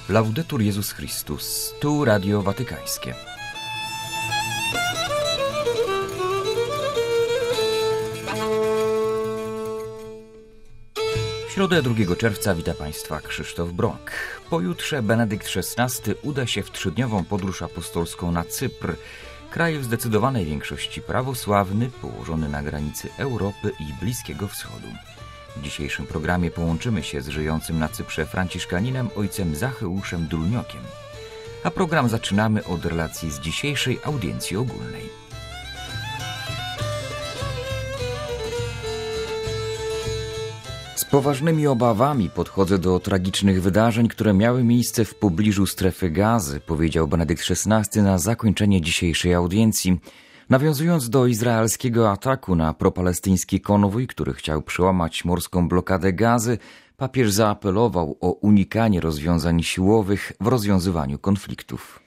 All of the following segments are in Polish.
Laudetur Jezus Chrystus, tu Radio Watykańskie. W środę 2 czerwca wita Państwa Krzysztof Brąk. Pojutrze Benedykt XVI uda się w 3-dniową podróż apostolską na Cypr, kraj w zdecydowanej większości prawosławny, położony na granicy Europy i Bliskiego Wschodu. W dzisiejszym programie połączymy się z żyjącym na Cyprze franciszkaninem ojcem Zacheuszem Druniokiem. A program zaczynamy od relacji z dzisiejszej audiencji ogólnej. Z poważnymi obawami podchodzę do tragicznych wydarzeń, które miały miejsce w pobliżu strefy Gazy, powiedział Benedykt XVI na zakończenie dzisiejszej audiencji. Nawiązując do izraelskiego ataku na propalestyński konwój, który chciał przełamać morską blokadę Gazy, papież zaapelował o unikanie rozwiązań siłowych w rozwiązywaniu konfliktów.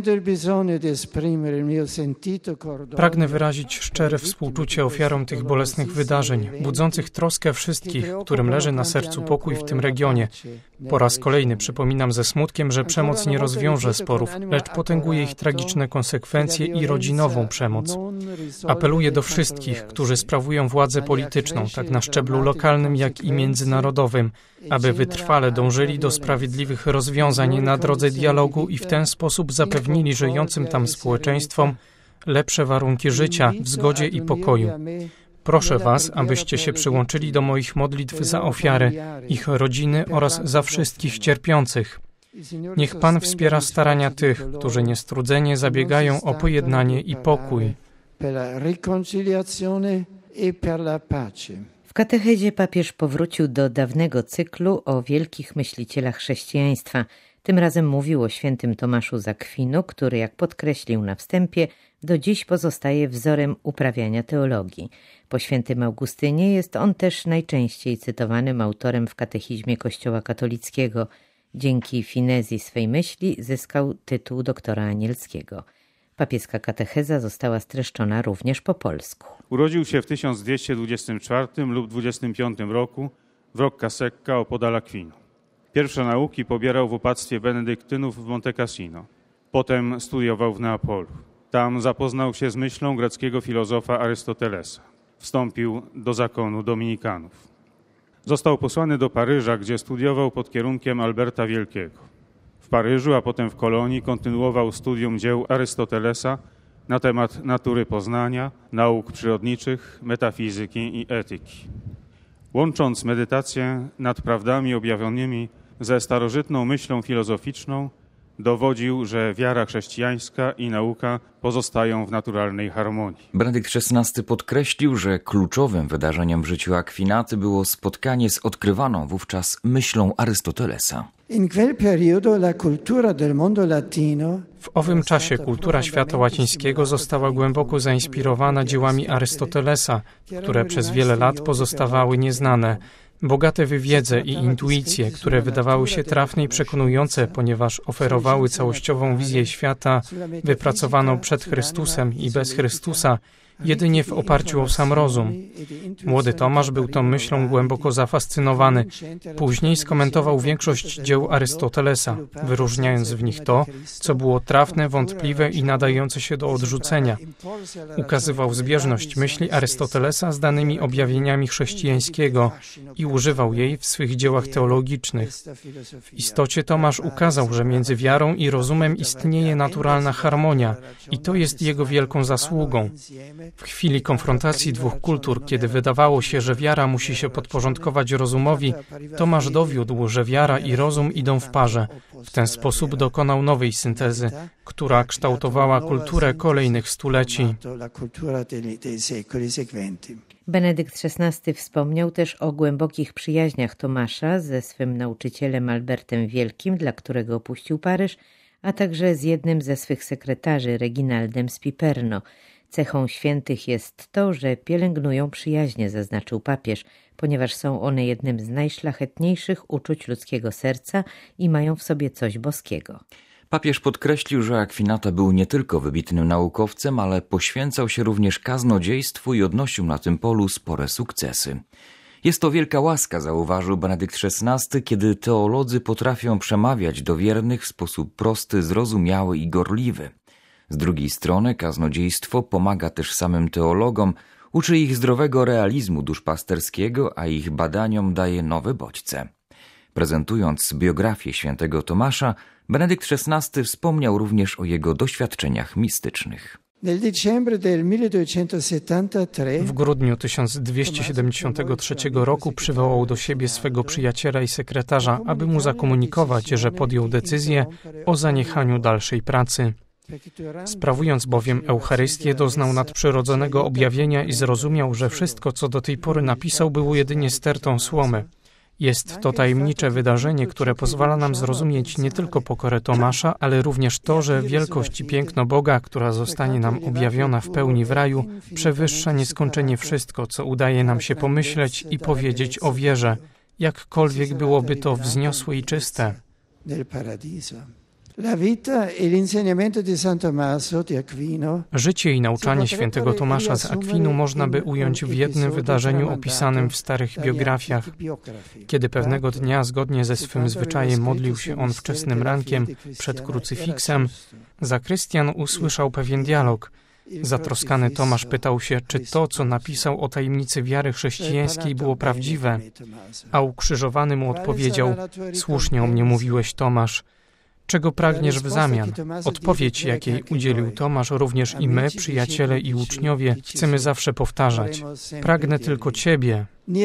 Pragnę wyrazić szczere współczucie ofiarom tych bolesnych wydarzeń, budzących troskę wszystkich, którym leży na sercu pokój w tym regionie. Po raz kolejny przypominam ze smutkiem, że przemoc nie rozwiąże sporów, lecz potęguje ich tragiczne konsekwencje i rodzinową przemoc. Apeluję do wszystkich, którzy sprawują władzę polityczną, tak na szczeblu lokalnym, jak i międzynarodowym, aby wytrwale dążyli do sprawiedliwych rozwiązań na drodze dialogu i w ten sposób zapewnili żyjącym tam społeczeństwom lepsze warunki życia w zgodzie i pokoju. Proszę Was, abyście się przyłączyli do moich modlitw za ofiary, ich rodziny oraz za wszystkich cierpiących. Niech Pan wspiera starania tych, którzy niestrudzenie zabiegają o pojednanie i pokój. W katechezie papież powrócił do dawnego cyklu o wielkich myślicielach chrześcijaństwa. Tym razem mówił o świętym Tomaszu z Akwinu, który, jak podkreślił na wstępie, do dziś pozostaje wzorem uprawiania teologii. Po świętym Augustynie jest on też najczęściej cytowanym autorem w katechizmie Kościoła katolickiego. Dzięki finezji swej myśli zyskał tytuł doktora anielskiego. Papieska katecheza została streszczona również po polsku. Urodził się w 1224 lub 25 roku w Rocca Secca opodal Akwinu. Pierwsze nauki pobierał w opactwie benedyktynów w Monte Cassino. Potem studiował w Neapolu. Tam zapoznał się z myślą greckiego filozofa Arystotelesa. Wstąpił do zakonu dominikanów. Został posłany do Paryża, gdzie studiował pod kierunkiem Alberta Wielkiego. W Paryżu, a potem w Kolonii kontynuował studium dzieł Arystotelesa na temat natury poznania, nauk przyrodniczych, metafizyki i etyki. Łącząc medytację nad prawdami objawionymi ze starożytną myślą filozoficzną, dowodził, że wiara chrześcijańska i nauka pozostają w naturalnej harmonii. Benedykt XVI podkreślił, że kluczowym wydarzeniem w życiu Akwinaty było spotkanie z odkrywaną wówczas myślą Arystotelesa. W owym czasie kultura świata łacińskiego została głęboko zainspirowana dziełami Arystotelesa, które przez wiele lat pozostawały nieznane. Bogate w wiedzę i intuicje, które wydawały się trafne i przekonujące, ponieważ oferowały całościową wizję świata wypracowaną przed Chrystusem i bez Chrystusa, jedynie w oparciu o sam rozum. Młody Tomasz był tą myślą głęboko zafascynowany. Później skomentował większość dzieł Arystotelesa, wyróżniając w nich to, co było trafne, wątpliwe i nadające się do odrzucenia. Ukazywał zbieżność myśli Arystotelesa z danymi objawieniami chrześcijańskiego i używał jej w swych dziełach teologicznych. W istocie Tomasz ukazał, że między wiarą i rozumem istnieje naturalna harmonia i to jest jego wielką zasługą. W chwili konfrontacji dwóch kultur, kiedy wydawało się, że wiara musi się podporządkować rozumowi, Tomasz dowiódł, że wiara i rozum idą w parze. W ten sposób dokonał nowej syntezy, która kształtowała kulturę kolejnych stuleci. Benedykt XVI wspomniał też o głębokich przyjaźniach Tomasza ze swym nauczycielem Albertem Wielkim, dla którego opuścił Paryż, a także z jednym ze swych sekretarzy, Reginaldem z Piperno. Cechą świętych jest to, że pielęgnują przyjaźnie, zaznaczył papież, ponieważ są one jednym z najszlachetniejszych uczuć ludzkiego serca i mają w sobie coś boskiego. Papież podkreślił, że Akwinata był nie tylko wybitnym naukowcem, ale poświęcał się również kaznodziejstwu i odnosił na tym polu spore sukcesy. Jest to wielka łaska, zauważył Benedykt XVI, kiedy teolodzy potrafią przemawiać do wiernych w sposób prosty, zrozumiały i gorliwy. Z drugiej strony kaznodziejstwo pomaga też samym teologom, uczy ich zdrowego realizmu duszpasterskiego, a ich badaniom daje nowe bodźce. Prezentując biografię świętego Tomasza, Benedykt XVI wspomniał również o jego doświadczeniach mistycznych. W grudniu 1273 roku przywołał do siebie swego przyjaciela i sekretarza, aby mu zakomunikować, że podjął decyzję o zaniechaniu dalszej pracy. Sprawując bowiem Eucharystię, doznał nadprzyrodzonego objawienia i zrozumiał, że wszystko, co do tej pory napisał, było jedynie stertą słomy. Jest to tajemnicze wydarzenie, które pozwala nam zrozumieć nie tylko pokorę Tomasza, ale również to, że wielkość i piękno Boga, która zostanie nam objawiona w pełni w raju, przewyższa nieskończenie wszystko, co udaje nam się pomyśleć i powiedzieć o wierze, jakkolwiek byłoby to wzniosłe i czyste. Życie i nauczanie świętego Tomasza z Akwinu można by ująć w jednym wydarzeniu opisanym w starych biografiach. Kiedy pewnego dnia, zgodnie ze swym zwyczajem, modlił się on wczesnym rankiem przed krucyfiksem, zakrystian usłyszał pewien dialog. Zatroskany Tomasz pytał się, czy to, co napisał o tajemnicy wiary chrześcijańskiej, było prawdziwe, a ukrzyżowany mu odpowiedział: słusznie o mnie mówiłeś, Tomasz. Czego pragniesz w zamian? Odpowiedź, jakiej udzielił Tomasz, również i my, przyjaciele i uczniowie, chcemy zawsze powtarzać. Pragnę tylko Ciebie.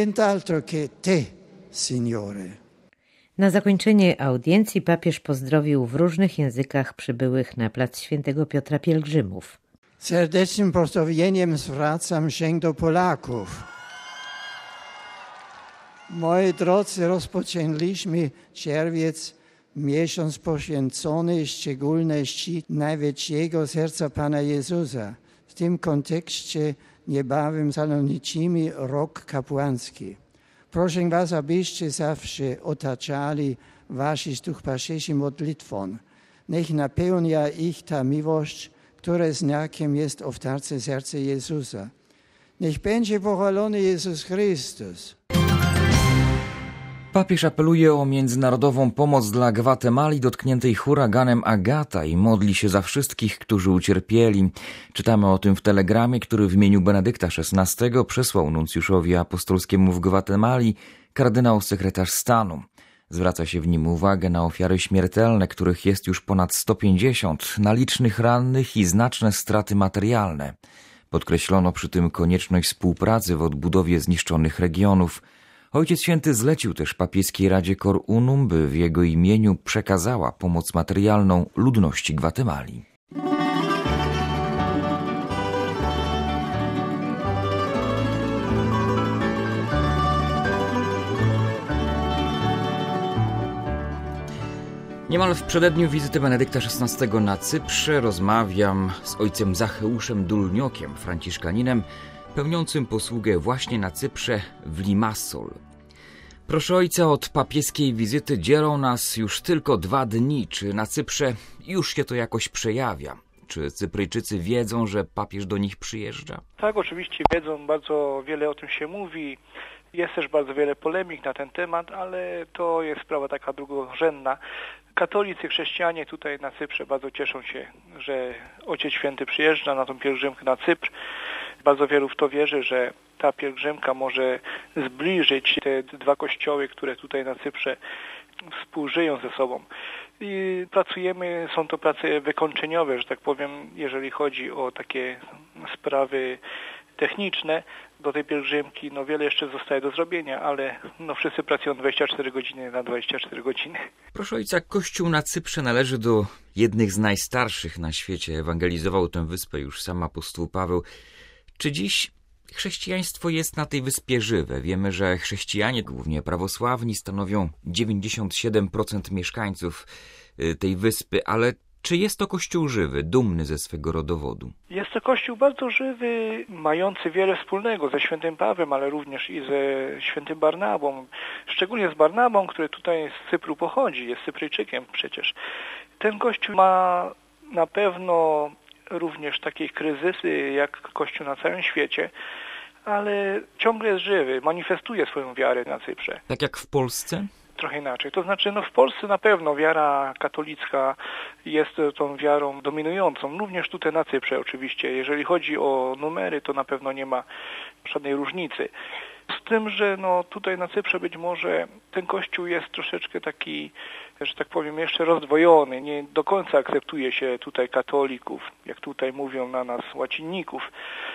Na zakończenie audiencji papież pozdrowił w różnych językach przybyłych na plac Świętego Piotra pielgrzymów. Serdecznym pozdrowieniem zwracam się do Polaków. Moi drodzy, rozpoczęliśmy czerwiec, miesiąc poświęcony szczególnej czci największego serca Pana Jezusa. W tym kontekście niebawem zaloniczymy rok kapłański. Proszę Was, abyście zawsze otaczali Waszych duchpasterzy modlitwą. Niech napełnia ich ta miłość, która znakiem jest ofiarce serca Jezusa. Niech będzie pochwalony Jezus Chrystus. Papież apeluje o międzynarodową pomoc dla Gwatemali dotkniętej huraganem Agata i modli się za wszystkich, którzy ucierpieli. Czytamy o tym w telegramie, który w imieniu Benedykta XVI przesłał nuncjuszowi apostolskiemu w Gwatemali kardynał sekretarz stanu. Zwraca się w nim uwagę na ofiary śmiertelne, których jest już ponad 150, na licznych rannych i znaczne straty materialne. Podkreślono przy tym konieczność współpracy w odbudowie zniszczonych regionów. Ojciec Święty zlecił też papieskiej Radzie Cor Unum, by w jego imieniu przekazała pomoc materialną ludności Gwatemali. Niemal w przededniu wizyty Benedykta XVI na Cyprze rozmawiam z ojcem Zacheuszem Dulniokiem, franciszkaninem, pełniącym posługę właśnie na Cyprze w Limassol. Proszę ojca, od papieskiej wizyty dzielą nas już tylko 2 dni. Czy na Cyprze już się to jakoś przejawia? Czy Cypryjczycy wiedzą, że papież do nich przyjeżdża? Tak, oczywiście wiedzą, bardzo wiele o tym się mówi. Jest też bardzo wiele polemik na ten temat, ale to jest sprawa taka drugorzędna. Katolicy, chrześcijanie tutaj na Cyprze bardzo cieszą się, że Ojciec Święty przyjeżdża na tą pielgrzymkę na Cypr. Bardzo wielu w to wierzy, że ta pielgrzymka może zbliżyć te 2 kościoły, które tutaj na Cyprze współżyją ze sobą. I pracujemy, są to prace wykończeniowe, że tak powiem, jeżeli chodzi o takie sprawy techniczne do tej pielgrzymki. Wiele jeszcze zostaje do zrobienia, ale wszyscy pracują 24 godziny na 24 godziny. Proszę ojca, Kościół na Cyprze należy do jednych z najstarszych na świecie. Ewangelizował tę wyspę już sam apostoł Paweł. Czy dziś chrześcijaństwo jest na tej wyspie żywe? Wiemy, że chrześcijanie, głównie prawosławni, stanowią 97% mieszkańców tej wyspy, ale czy jest to Kościół żywy, dumny ze swego rodowodu? Jest to Kościół bardzo żywy, mający wiele wspólnego ze świętym Pawłem, ale również i ze świętym Barnabą. Szczególnie z Barnabą, który tutaj z Cypru pochodzi, jest Cypryjczykiem przecież. Ten Kościół ma na pewno również takie kryzysy jak Kościół na całym świecie, ale ciągle jest żywy, manifestuje swoją wiarę na Cyprze. Tak jak w Polsce? Trochę inaczej. To znaczy, w Polsce na pewno wiara katolicka jest tą wiarą dominującą, również tutaj na Cyprze oczywiście. Jeżeli chodzi o numery, to na pewno nie ma żadnej różnicy. Z tym, że tutaj na Cyprze być może ten kościół jest troszeczkę taki, że tak powiem, jeszcze rozdwojony. Nie do końca akceptuje się tutaj katolików, jak tutaj mówią na nas łacinników.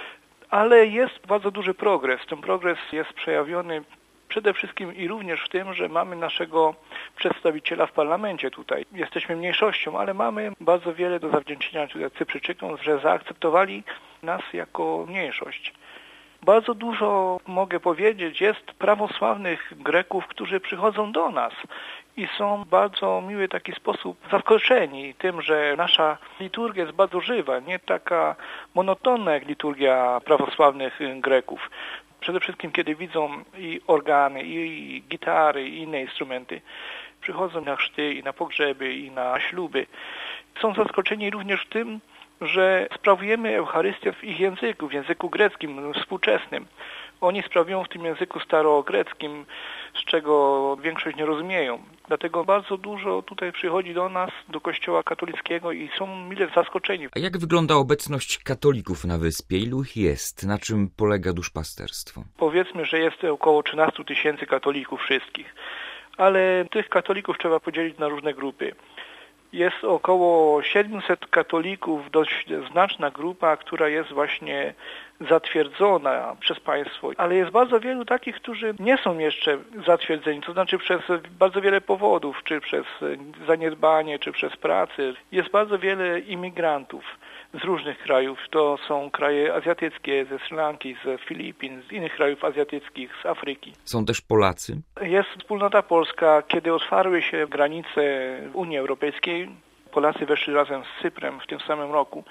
Ale jest bardzo duży progres. Ten progres jest przejawiony przede wszystkim i również w tym, że mamy naszego przedstawiciela w parlamencie tutaj. Jesteśmy mniejszością, ale mamy bardzo wiele do zawdzięczenia Cypryjczykom, że zaakceptowali nas jako mniejszość. Bardzo dużo, mogę powiedzieć, jest prawosławnych Greków, którzy przychodzą do nas i są bardzo miły w taki sposób zaskoczeni tym, że nasza liturgia jest bardzo żywa, nie taka monotonna jak liturgia prawosławnych Greków. Przede wszystkim, kiedy widzą i organy, i gitary, i inne instrumenty, przychodzą na chrzty, i na pogrzeby, i na śluby. Są zaskoczeni również tym, że sprawujemy Eucharystię w ich języku, w języku greckim, współczesnym. Oni sprawują w tym języku starogreckim, z czego większość nie rozumieją. Dlatego bardzo dużo tutaj przychodzi do nas, do Kościoła katolickiego i są mile zaskoczeni. A jak wygląda obecność katolików na wyspie? Ilu ich jest? Na czym polega duszpasterstwo? Powiedzmy, że jest około 13 000 katolików wszystkich, ale tych katolików trzeba podzielić na różne grupy. Jest około 700 katolików, dość znaczna grupa, która jest właśnie zatwierdzona przez państwo. Ale jest bardzo wielu takich, którzy nie są jeszcze zatwierdzeni, to znaczy przez bardzo wiele powodów, czy przez zaniedbanie, czy przez pracę. Jest bardzo wiele imigrantów z różnych krajów. To są kraje azjatyckie, ze Sri Lanki, z Filipin, z innych krajów azjatyckich, z Afryki. Są też Polacy? Jest wspólnota polska. Kiedy otwarły się granice Unii Europejskiej, Polacy weszli razem z Cyprem w tym samym roku.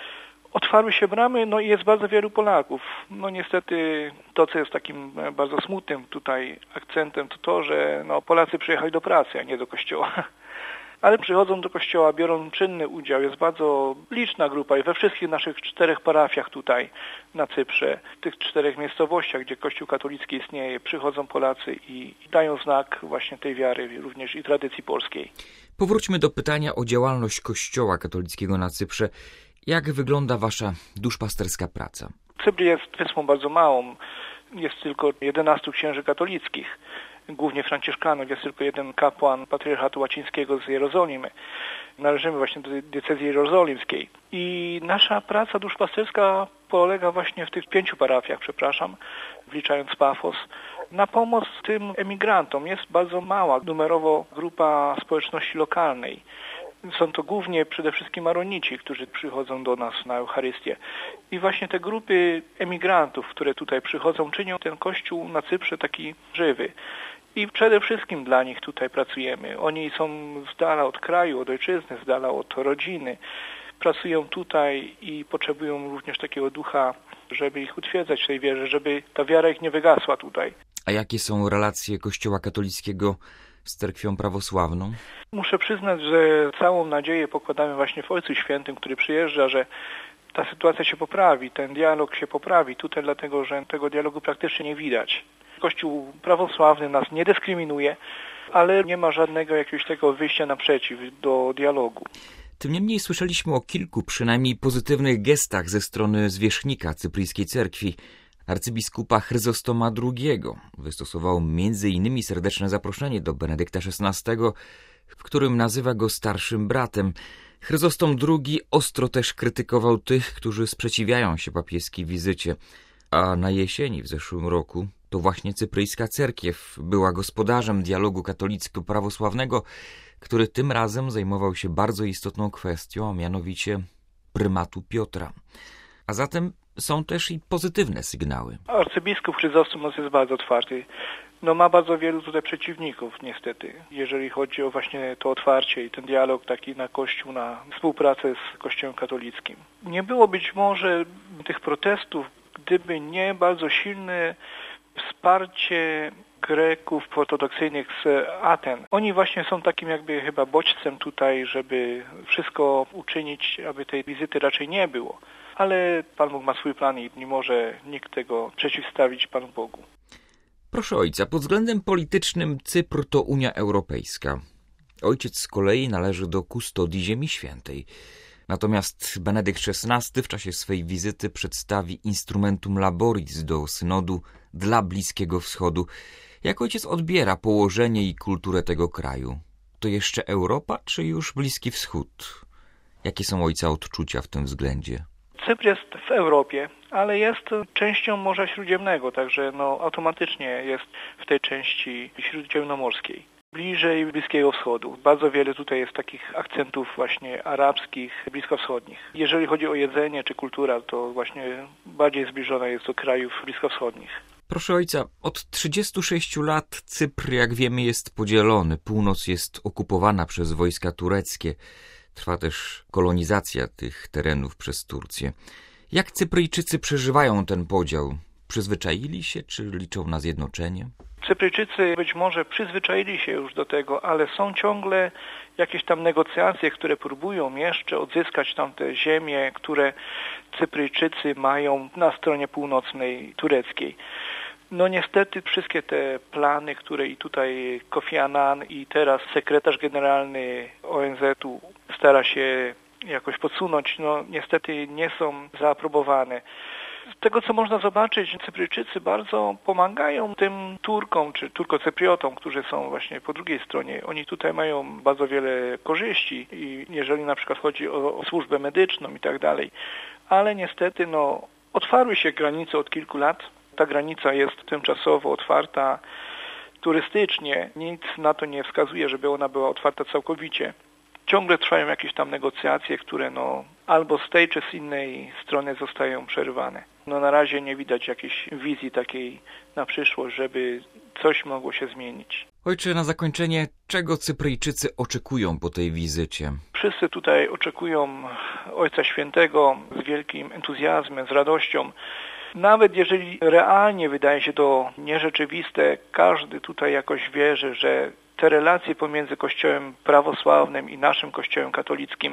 Otwarły się bramy, i jest bardzo wielu Polaków. Niestety to, co jest takim bardzo smutnym tutaj akcentem, to, że Polacy przyjechali do pracy, a nie do kościoła. Ale przychodzą do kościoła, biorą czynny udział. Jest bardzo liczna grupa i we wszystkich naszych 4 parafiach tutaj na Cyprze, w tych 4 miejscowościach, gdzie Kościół katolicki istnieje, przychodzą Polacy i dają znak właśnie tej wiary, również i tradycji polskiej. Powróćmy do pytania o działalność Kościoła katolickiego na Cyprze. Jak wygląda wasza duszpasterska praca? Cypr jest wyspą bardzo małą. Jest tylko 11 księży katolickich, głównie franciszkanów. Jest tylko jeden kapłan patriarchatu łacińskiego z Jerozolimy. Należymy właśnie do diecezji jerozolimskiej. I nasza praca duszpasterska polega właśnie w tych 5 parafiach, wliczając Pafos, na pomoc tym emigrantom. Jest bardzo mała numerowo grupa społeczności lokalnej. Są to głównie przede wszystkim maronici, którzy przychodzą do nas na Eucharystię. I właśnie te grupy emigrantów, które tutaj przychodzą, czynią ten Kościół na Cyprze taki żywy. I przede wszystkim dla nich tutaj pracujemy. Oni są z dala od kraju, od ojczyzny, z dala od rodziny. Pracują tutaj i potrzebują również takiego ducha, żeby ich utwierdzać w tej wierze, żeby ta wiara ich nie wygasła tutaj. A jakie są relacje Kościoła katolickiego z cerkwią prawosławną? Muszę przyznać, że całą nadzieję pokładamy właśnie w Ojcu Świętym, który przyjeżdża, że ta sytuacja się poprawi, ten dialog się poprawi tutaj, dlatego że tego dialogu praktycznie nie widać. Kościół prawosławny nas nie dyskryminuje, ale nie ma żadnego jakiegoś tego wyjścia naprzeciw do dialogu. Tym niemniej słyszeliśmy o kilku przynajmniej pozytywnych gestach ze strony zwierzchnika cypryjskiej cerkwi, arcybiskupa Chryzostoma II. Wystosował m.in. serdeczne zaproszenie do Benedykta XVI, w którym nazywa go starszym bratem. Chryzostom II ostro też krytykował tych, którzy sprzeciwiają się papieskiej wizycie. A na jesieni w zeszłym roku to właśnie cypryjska cerkiew była gospodarzem dialogu katolicko-prawosławnego, który tym razem zajmował się bardzo istotną kwestią, a mianowicie prymatu Piotra. A zatem są też i pozytywne sygnały. Arcybiskup Chryzostom jest bardzo otwarty. Ma bardzo wielu tutaj przeciwników niestety, jeżeli chodzi o właśnie to otwarcie i ten dialog taki na Kościół, na współpracę z Kościołem katolickim. Nie było być może tych protestów, gdyby nie bardzo silne wsparcie Greków ortodoksyjnych z Aten. Oni właśnie są takim jakby chyba bodźcem tutaj, żeby wszystko uczynić, aby tej wizyty raczej nie było. Ale Pan Bóg ma swój plan i nie może nikt tego przeciwstawić Panu Bogu. Proszę ojca, pod względem politycznym Cypr to Unia Europejska. Ojciec z kolei należy do kustodii Ziemi Świętej. Natomiast Benedykt XVI w czasie swej wizyty przedstawi Instrumentum Laboris do synodu dla Bliskiego Wschodu. Jak ojciec odbiera położenie i kulturę tego kraju? To jeszcze Europa, czy już Bliski Wschód? Jakie są ojca odczucia w tym względzie? Cypr jest w Europie, ale jest częścią Morza Śródziemnego, także automatycznie jest w tej części śródziemnomorskiej. Bliżej Bliskiego Wschodu. Bardzo wiele tutaj jest takich akcentów właśnie arabskich, bliskowschodnich. Jeżeli chodzi o jedzenie czy kultura, to właśnie bardziej zbliżona jest do krajów bliskowschodnich. Proszę ojca, od 36 lat Cypr, jak wiemy, jest podzielony. Północ jest okupowana przez wojska tureckie. Trwa też kolonizacja tych terenów przez Turcję. Jak Cypryjczycy przeżywają ten podział? Przyzwyczaili się, czy liczą na zjednoczenie? Cypryjczycy być może przyzwyczaili się już do tego, ale są ciągle jakieś tam negocjacje, które próbują jeszcze odzyskać tamte ziemie, które Cypryjczycy mają na stronie północnej tureckiej. Niestety wszystkie te plany, które i tutaj Kofi Annan i teraz sekretarz generalny ONZ-u stara się jakoś podsunąć, niestety nie są zaaprobowane. Z tego, co można zobaczyć, Cypryjczycy bardzo pomagają tym Turkom, czy Turkocypriotom, którzy są właśnie po drugiej stronie. Oni tutaj mają bardzo wiele korzyści, i jeżeli na przykład chodzi o służbę medyczną i tak dalej. Ale niestety, otwarły się granice od kilku lat. Ta granica jest tymczasowo otwarta turystycznie. Nic na to nie wskazuje, żeby ona była otwarta całkowicie. Ciągle trwają jakieś tam negocjacje, które albo z tej czy z innej strony zostają przerywane. Na razie nie widać jakiejś wizji takiej na przyszłość, żeby coś mogło się zmienić. Ojcze, na zakończenie, czego Cypryjczycy oczekują po tej wizycie? Wszyscy tutaj oczekują Ojca Świętego z wielkim entuzjazmem, z radością. Nawet jeżeli realnie wydaje się to nierzeczywiste, każdy tutaj jakoś wierzy, że te relacje pomiędzy Kościołem prawosławnym i naszym Kościołem katolickim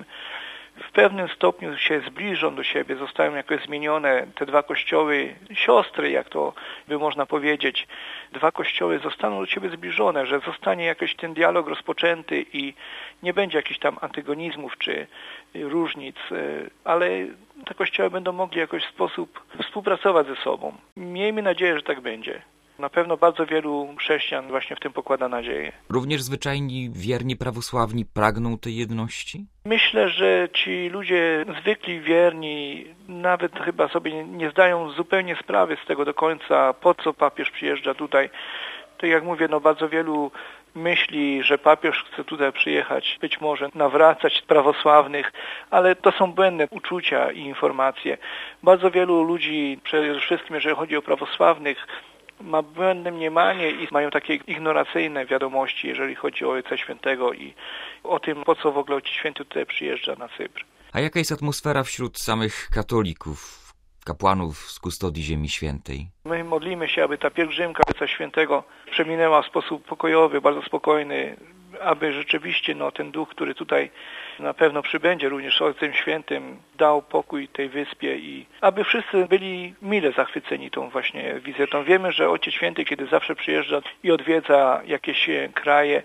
w pewnym stopniu się zbliżą do siebie, zostają jakoś zmienione. Te dwa kościoły, siostry, jak to by można powiedzieć, dwa kościoły zostaną do siebie zbliżone, że zostanie jakiś ten dialog rozpoczęty i nie będzie jakichś tam antygonizmów czy różnic, ale te kościoły będą mogli jakoś w sposób współpracować ze sobą. Miejmy nadzieję, że tak będzie. Na pewno bardzo wielu chrześcijan właśnie w tym pokłada nadzieję. Również zwyczajni, wierni prawosławni pragną tej jedności? Myślę, że ci ludzie zwykli, wierni, nawet chyba sobie nie zdają zupełnie sprawy z tego do końca, po co papież przyjeżdża tutaj. To jak mówię, bardzo wielu myśli, że papież chce tutaj przyjechać, być może nawracać prawosławnych, ale to są błędne uczucia i informacje. Bardzo wielu ludzi, przede wszystkim jeżeli chodzi o prawosławnych, ma błędne mniemanie i mają takie ignoracyjne wiadomości, jeżeli chodzi o Ojca Świętego i o tym, po co w ogóle Ojciec Święty tutaj przyjeżdża na Cypr. A jaka jest atmosfera wśród samych katolików, kapłanów z kustodii Ziemi Świętej? My modlimy się, aby ta pielgrzymka Ojca Świętego przeminęła w sposób pokojowy, bardzo spokojny, aby rzeczywiście ten duch, który tutaj na pewno przybędzie również z Ojcem Świętym, dał pokój tej wyspie i aby wszyscy byli mile zachwyceni tą właśnie wizytą. Wiemy, że Ojciec Święty, kiedy zawsze przyjeżdża i odwiedza jakieś kraje,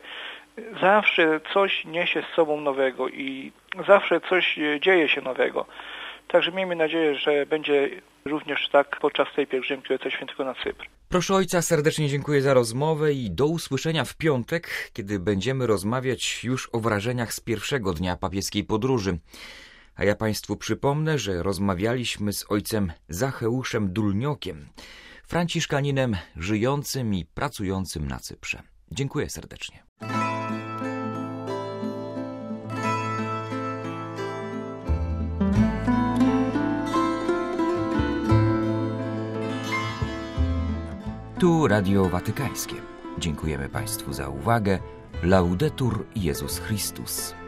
zawsze coś niesie z sobą nowego i zawsze coś dzieje się nowego. Także miejmy nadzieję, że będzie również tak podczas tej pielgrzymki Ojca Świętego na Cypr. Proszę ojca, serdecznie dziękuję za rozmowę i do usłyszenia w piątek, kiedy będziemy rozmawiać już o wrażeniach z pierwszego dnia papieskiej podróży. A ja państwu przypomnę, że rozmawialiśmy z ojcem Zacheuszem Dulniokiem, franciszkaninem żyjącym i pracującym na Cyprze. Dziękuję serdecznie. Tu Radio Watykańskie. Dziękujemy państwu za uwagę. Laudetur Jezus Chrystus.